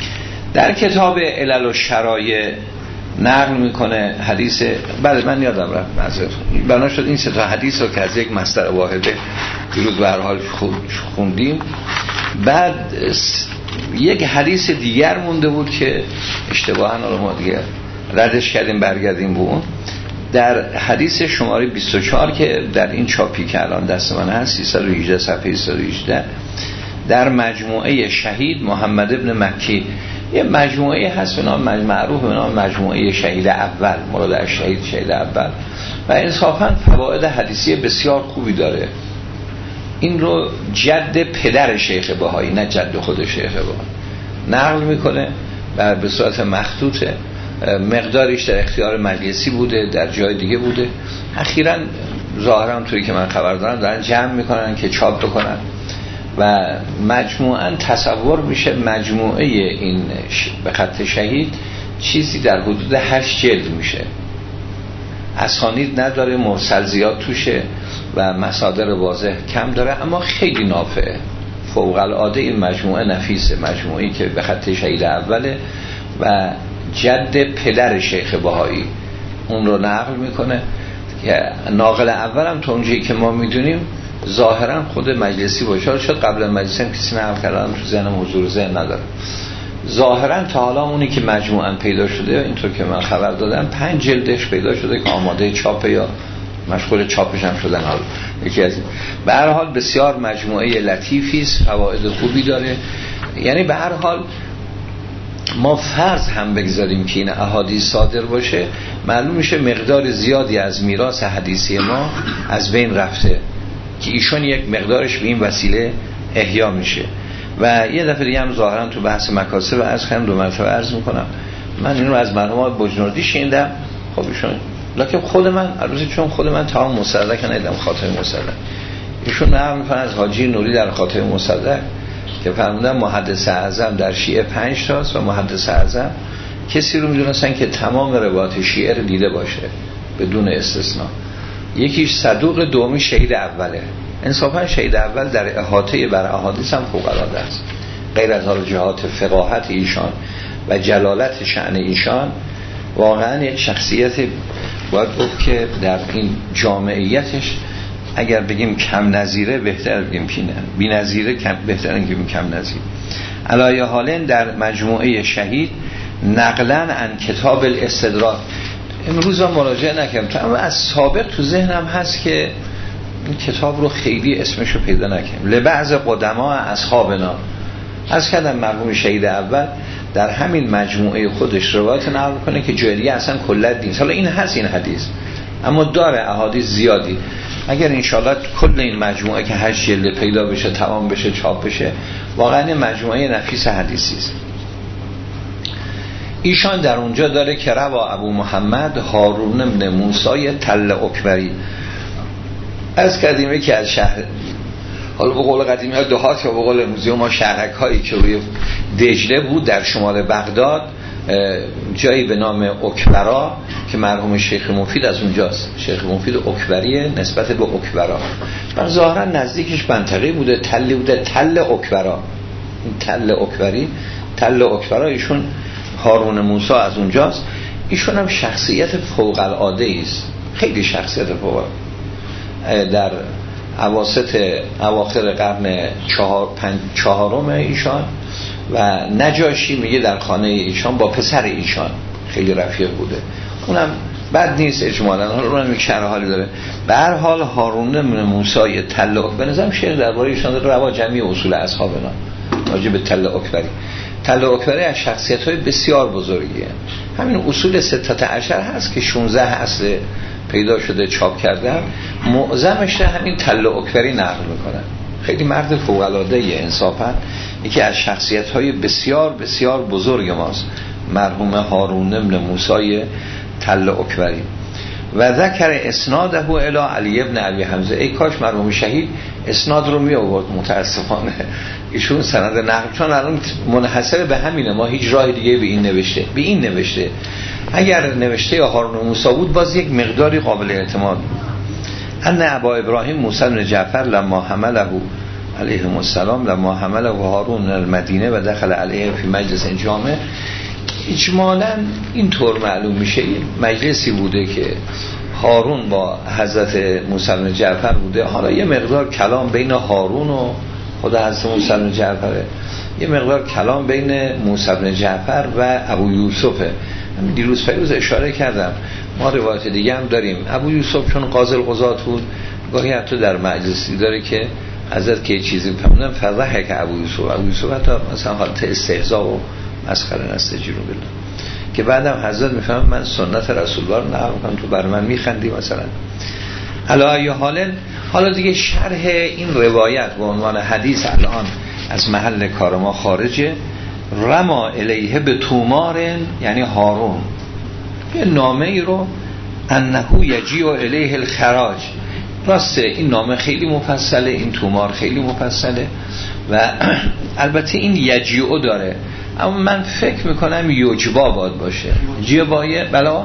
Speaker 1: در کتاب علل و شرایع نقل میکنه حدیث، بله من یادم رفت معذرت، بنا شد این سه تا حدیث رو که از یک مصدر واحده دیروز به هر حال خوندیم. بعد یک حدیث دیگر مونده بود که اشتباهاً رو ما دیگه ردش کردیم، برگردیم به اون. در حدیث شماره بیست و چهار که در این چاپی که الان دست من هست سیصد و هجده صفحه سیصد و هجده، در مجموعه شهید محمد ابن مکی، یه مجموعه هست به نام معروف به نام مجموعه شهید اول، مراد از شهید شهید اول، و انصافاً فواید حدیثی بسیار خوبی داره. این رو جد پدر شیخ بهایی، نه جد خود شیخ بهایی، نقل میکنه و به صورت مخطوطه. مقدارش در اختیار مجلسی بوده، در جای دیگه بوده. اخیراً ظاهراً طوری که من خبر دارم دارن جمع میکنن که چاپ بکنن و مجموعاً تصور میشه مجموعه این به خط شهید چیزی در حدود هشت جلد میشه. اسانید نداره، مرسل زیاد توشه و مصادر واضح کم داره، اما خیلی نافعه، فوق العاده. این مجموعه نفیسه، مجموعه‌ای که به خط شهید اوله و جد پدر شیخ بهایی اون رو نقل میکنه که ناقل اولم تا اونجایی که ما میدونیم ظاهرا خود مجلسی باشه، شد قبل مجلسی هم کسی نقل کردن تو ذهنم حضور ذهن نداره. ظاهرا تا حالا اونی که مجموعاً پیدا شده اینطور که من خبر دادم پنج جلدش پیدا شده که آماده چاپه یا مشغول چاپش هم شدن. حالا یکی از این به هر حال بسیار مجموعه لطیفی است، فواید خوبی داره. یعنی به هر حال ما فرض هم بگذاریم که این احادیث صادر باشه، معلوم میشه مقدار زیادی از میراث حدیثی ما از بین رفته که ایشون یک مقدارش به این وسیله احیا میشه. و یه دفعه دیگه هم ظاهرا تو بحث مکاسب از خیلی دو مرتبه عرض میکنم، من این رو از مرحوم بجنوردی شنیدم. خب ایشون لکه خود من البته چون خود من تمام مصدق ندیدم خاطر مصدق، ایشون نقل میکنه از حاجی نوری در خاطر مصدق که فرمودن محدث اعظم در شیعه پنج تاست و محدث اعظم کسی رو میدونستن که تمام روایات شیعه رو دیده باشه بدون استثناء. یکیش صدوق، دومی شهید اوله. انصافا شهید اول در احاطه بر احادیث هم فوق العاده است، غیر از حال جهات فقاهت ایشان و جلالت شأن ایشان. واقعا یک شخصیت باید گفت که در این جامعیتش اگر بگیم کم نظیره بهتر بگیم بی نظیره، کم بهتر بگیم کم نظیر. علایه حالن در مجموعه شهید نقلا عن کتاب الاستدراک. امروز هم مراجعه نکردم، اما از سابق تو ذهنم هست که این کتاب رو خیلی اسمشو پیدا نکردم. لبعض قدما اصحابنا از کردم مرحوم شهید اول در همین مجموعه خودش روایت نقل کنه که جاهلیه اصلا کلت نیست. حالا این هست این حدیث، اما داره احادیث زیادی. اگر انشاءالله کل این مجموعه که هشت جلد پیدا بشه، تمام بشه، چاپ بشه، واقعا مجموعه نفیس حدیثی است. ایشان در اونجا داره که روا ابو محمد هارون بن موسی تل اکبری از قدیمه که از شهر، حالا به قول قدیمی ها دهات یا به قول امروزی ما شهرک هایی که روی دجله بود در شمال بغداد، جایی به نام اکبرا که مرحوم شیخ مفید از اونجاست. شیخ مفید اکبریه نسبت به اکبرا، من ظاهرا نزدیکش منطقه بوده، تلی بوده، تل اکبرا. این تل اکبری، تل اکبرا، ایشون هارون موسی از اونجاست. ایشون هم شخصیت فوق العاده است، خیلی شخصیت فوق العاده. در اواسط اواخر قرن چهار پنج چهارم ایشان و نجاشی میگه در خانه ایشان با پسر ایشان خیلی رفیق بوده، اونم بد نیست اجمالا، اونم یک شرح حالی داره. به هر حال هارون بن موسی تل اکبری به نظرم شیخ درباره ایشان داره روا جمعی اصول اصحابنا راجع به تل اکبری. تل اکبری از شخصیت‌های بسیار بزرگیه. همین اصول ستت عشر هست که شانزده اصل پیدا شده چاپ کردن، معظمش همین تل اکبری نقل میکنن. خیلی مرد فوق العاده ای انصافا، یکی از شخصیت‌های بسیار بسیار بزرگ ماست مرحوم هارون بن موسی تل اکبری. و ذکر اسناده الی علی ابن ابی حمزه. ای کاش مرحوم شهید اسناد رو می آورد، متاسفانه ایشون سند نقل، چون الان منحصر به همینه، ما هیچ راه دیگه به این نوشته به این نوشته اگر نوشته یا هارون موسی بود باز یک مقداری قابل اعتماد. ان ابا ابراهیم موسی بن جعفر لما حمله علیه السلام لما حمله هارون المدینه و دخل علیه فی مجلس جامع، اجمالا اینطور معلوم میشه مجلسی بوده که هارون با حضرت موسی بن جعفر بوده. حالا یه مقدار کلام بین هارون و خود حضرت موسی بن جعفره، یه مقدار کلام بین موسی بن جعفر و ابو یوسفه. دیروز فیروز اشاره کردم، ما روایت دیگه هم داریم. ابو یوسف چون قاضی القضات بود، گاهی حتی در مجلسی داره که حضرت که چیزی فهموندن فضحه که ابو یوسف ابو یوسف حتی مثلا حالت استهزاء و مسخره نستجیرو بالله، که بعدم حضرت میفهمن من سنت رسول الله رو نقل میکنم، تو بر من میخندی مثلا. علی حال حالا دیگه شرح این روایت به عنوان حدیث الان از محل کار ما خارجه. رما الیه به تومارن، یعنی هارون یه نامه ای رو انه یجیء الیه الخراج. راسته این نامه خیلی مفصله، این تومار خیلی مفصله و البته این یجیء داره، اما من فکر میکنم یجبا باید باشه. جیبایه بلا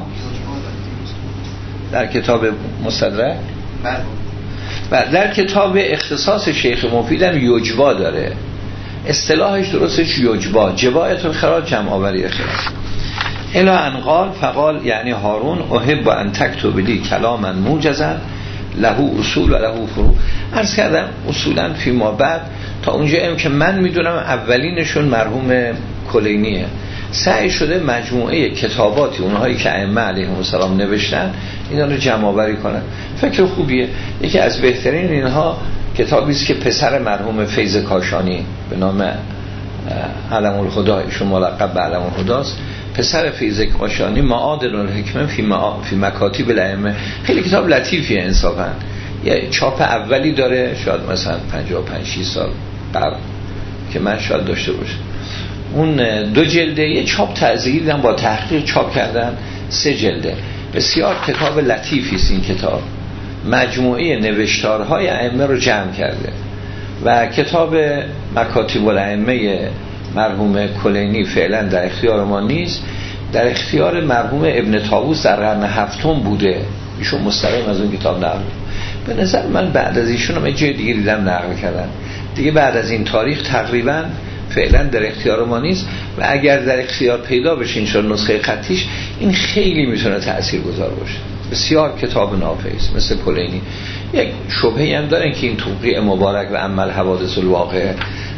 Speaker 1: در کتاب مستدرک و در کتاب اختصاص شیخ مفیدم یجبا داره، اصطلاحش درستش یجبا، جبایت الخراج جمع آوری خراج. الا ان قال فقال یعنی هارون احب ان تکتب لی کلاما موجزا له اصول و له فروع. عرض کردم اصولا فی ما بعد تا اونجا هم که من میدونم اولینشون مرحوم کلینیه، سعی شده مجموعه کتاباتی اونهایی که ائمه علیهم السلام نوشتن اینا رو جمع آوری کنن. فکر خوبیه. یکی از بهترین اینها کتابی است که پسر مرحوم فیض کاشانی به نام علم الهدی، ایشون ملقب به علم الهداست، پسر فیض کاشانی معادل الحکمه فی, مع... فی مکاتب الائمه، خیلی کتاب لطیفیه انصافا. یه چاپ اولی داره شاید مثلا پنجاه و پنج شصت سال قبل که من شاید داشته باشم. اون دو جلده، یه چاپ تعزیری دیدم با تحقیق چاپ کردن، سه جلده. بسیار کتاب لطیفی است این کتاب، مجموعه نوشتارهای ائمه رو جمع کرده. و کتاب مکاتب الائمه مرحوم کلینی فعلا در اختیار ما نیست، در اختیار مرحوم ابن طاووس در قرن هفتم بوده، ایشون مستقیم از اون کتاب نقل. به نظر من بعد از ایشون هم جای دیگه دیدم نقل کردن دیگه، بعد از این تاریخ تقریبا فعلا در اختیار ما نیست و اگر در اختیار پیدا بشه انشاءالله نسخه خطیش، این خیلی میتونه تاثیرگذار باشه. بسیار کتاب نافعی است مثل کلینی. یک شبهه‌ای هم دارن که این توقیع مبارک و عمل حوادث الواقع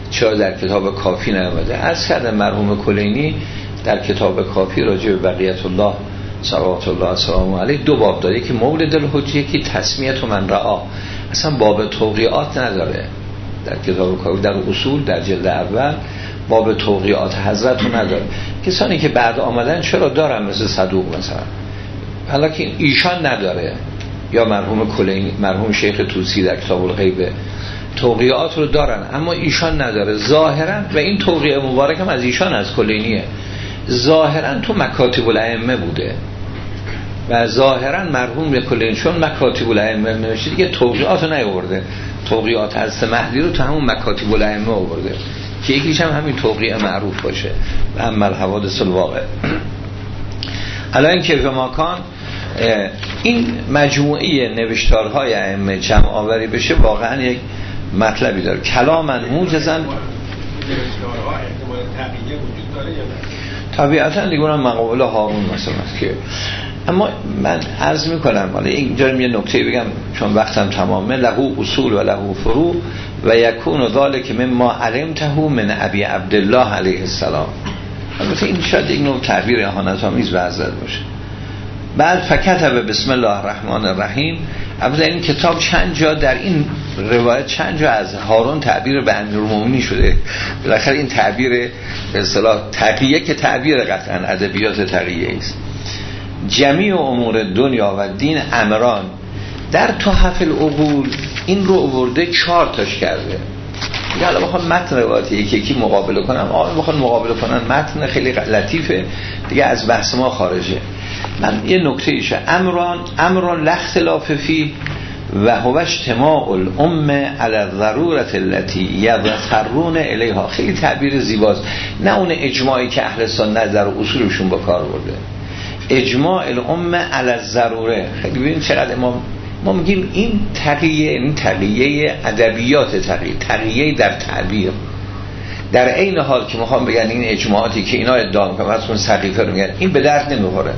Speaker 1: چرا در کتاب کافی نیامده؟ از کردم مرحوم کلینی در کتاب کافی راجع به بقیت الله صلوات الله السلام علیه دو باب داره که مولد الحجه، که تسمیت من رعا، اصلا باب توقیعات نداره در کتاب کافی. در اصول در جلد اول باب توقیعات حضرت رو نداره. کسانی که بعد آمدن چرا دارن، مثل صدوق مثلا، حالا که ایشان نداره، یا مرحوم کلینی، مرحوم شیخ طوسی در کتاب الغیب توقیعات رو دارن اما ایشان نداره ظاهرا، و این توقیع مبارک هم از ایشان، از کلینیه، ظاهرا تو مکاتب الائمه بوده و ظاهرا مرحوم کلینی چون مکاتب الائمه نوشته دیگه توقیعات رو نیاورده، توقیعات حضرت مهدی رو تو همون مکاتب الائمه آورده که یکیش هم همین توقیع معروف باشه و اما الحوادث الواقع. الان که به ماکان این مجموعه نوشتارهای ائمه جمع آوری بشه واقعا یک مطلبی داره. کلامن موجزن طبیعتا دیگه اونم مقابل هارون مثلا که، اما من عرض میکنم حالا اینجا یه نکته بگم چون وقتم تمامه، لهو اصول و لهو فرو و یکون ذالک مما علمته من ابی عبدالله علیه السلام. البته این شاید یک نوع تعبیر اهانت آمیز به حضرت باشه. بعد فکتب بسم الله الرحمن الرحیم. البته این کتاب چند جا در این روایت چند جا از هارون تعبیر به امیرالمومنین شده، بالاخره این تعبیر به اصطلاح تقیه که تعبیر قطعا ادبیات تقیه است. جمیع امور دنیا و دین امران. در تحف العقول این رو آورده چهار تاش کرده. دیگه حالا بخوام متن روایت یکی یکی مقابله کنم، آقا بخوام مقابله کنن متن خیلی لطیفه دیگه، از بحث ما خارجه. من یه نکته ایشه، امران امران لاختلاف فی و هو اجتماع الامه علی الضرورت التي یضطرون الیها. خیلی تعبیر زیباست، نه اون اجماعی که اهل سنت در اصولشون با کار برده، اجماع الامه علی الضروره. خیلی ببین چقدر ما ما میگیم این تقیه، این تقیه ادبیات، تقیه تقیه در تعبیر، در عین حال که میخوام بگن این اجماعاتی که اینا ادعا میکنن از اون سقیفه رو میگن این به درد نمیخوره.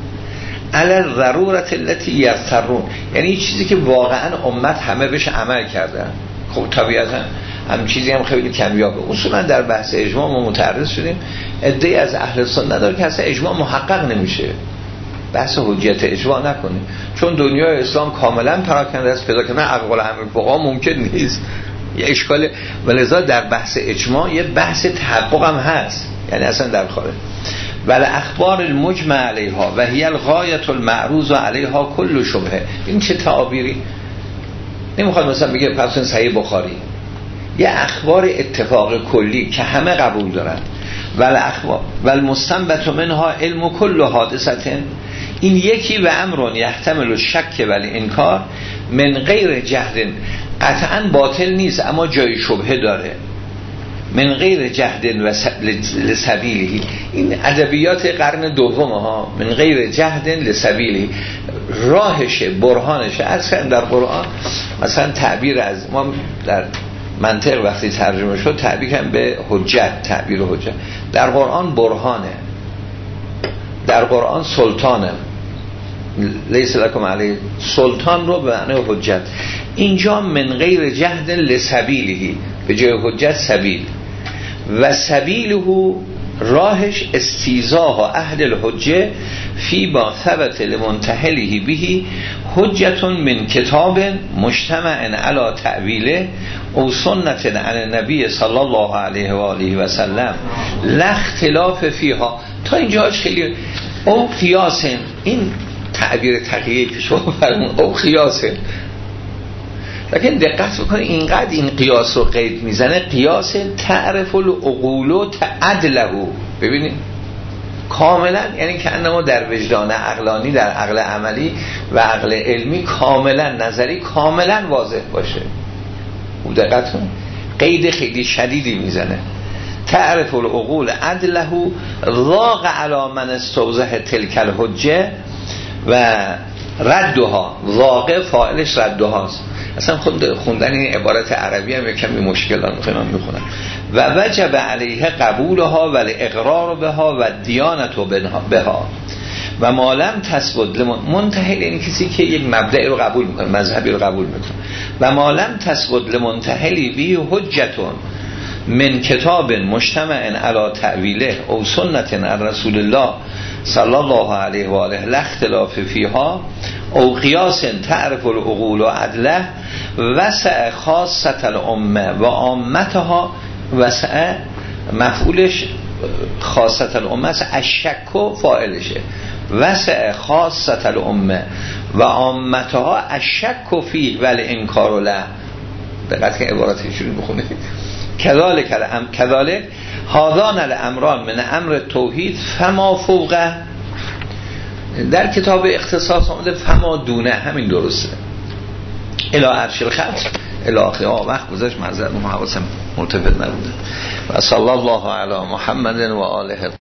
Speaker 1: علی ضرورت التي یضطرون، یعنی چیزی که واقعا امت همه بهش عمل کردن. خب طبیعتا هم چیزی هم خیلی کمیابه. اصولا در بحث اجماع ما متعرض شدیم، عده‌ای از اهل سنت نداره که اصلا اجماع محقق نمیشه، بحث حجیت اجماع نکنیم، چون دنیای اسلام کاملا پراکنده است، پیدا کنه اقوال همه فقها ممکن نیست، یه اشکال. ولذا در بحث اجماع یه بحث تحقق هم هست، یعنی اصلا در خارج. ولی اخبار المجمع علیها و هی الغایت المعروض علیها کل شبهه. این چه تعابیری؟ نمیخواد مثلا بگه پس صحیح بخاری، یه اخبار اتفاق کلی که همه قبول دارن. ولی اخبار ولی مستنبت منها علم کل حادثه، این یکی و امرون یحتمل الشک ولی انکار من غیر جهد، قطعا باطل نیست اما جای شبهه داره، من غیر جهد و لسبیلی. این ادبیات قرن دوم ها، من غیر جهد لسبیلی، راهشه، برهانشه. اصلا در قرآن مثلا تعبیر از ما در منطق وقتی ترجمه شد تعبیر هم به حجت، تعبیر حجت در قرآن برهانه، در قرآن سلطانه، لیس لکم علی سلطان رو به معنی حجت. اینجا من غیر جهد لسبیلی، به جای حجت سبیل، و سبیله راهش استیزاه اهل الحجه فی با ثبت لمنتهله بهی حجت من کتاب مجتمع علی تعویله او سنت عن النبی صلی الله علیه و آله و سلم لا اختلاف فیها. تا اینجاش خیلی او قیاس، این تعبیر تقیه که شما فرمون او قیاسه، لیکن دقت بکنید اینقدر این قیاس رو قید میزنه، قیاس تعرف العقول تعدله. ببینید کاملا، یعنی که انما در وجدان عقلانی، در عقل عملی و عقل علمی کاملا نظری کاملا واضح باشه. او دقت کنید قید خیلی شدیدی میزنه، تعرف العقول عدله ضاق علی من استوضح تلک الحجه و ردها. ضاق فاعلش ردهاست. اصلا خود خوندن این عبارت عربی هم یکمی مشکلات میخونم میخونم. و وجب علیه قبولها و اقرار بها و دیانت بها و مالم تثبت منتهی، این کسی که یک مبدأ رو قبول میکنه، مذهبی رو قبول میکنه، و مالم تثبت لمنتهلی بی حجتون من کتاب مجتمع علی تعویله او سنت رسول الله صلی الله علیه و آله لا اختلاف فیها او قیاس تعرف العقول و عدله وسع خاصه الامه و عامتها. وسع مفعولش خاصه الامه است، الشک و فاعلشه. وسع خاصه الامه و عامتها الشک فیه و الانکار له. دقت که عبارتش رو بخونید. کذالک الام کذالک هذان الامران من امر توحید فما فوقه. در کتاب اختصاص آمده فما دونه، همین درسته. الی عرش الخط الی آخر. وقت گذشت، معذرت، حواسم ملتفت نبوده. و صلی الله علی محمد و آله.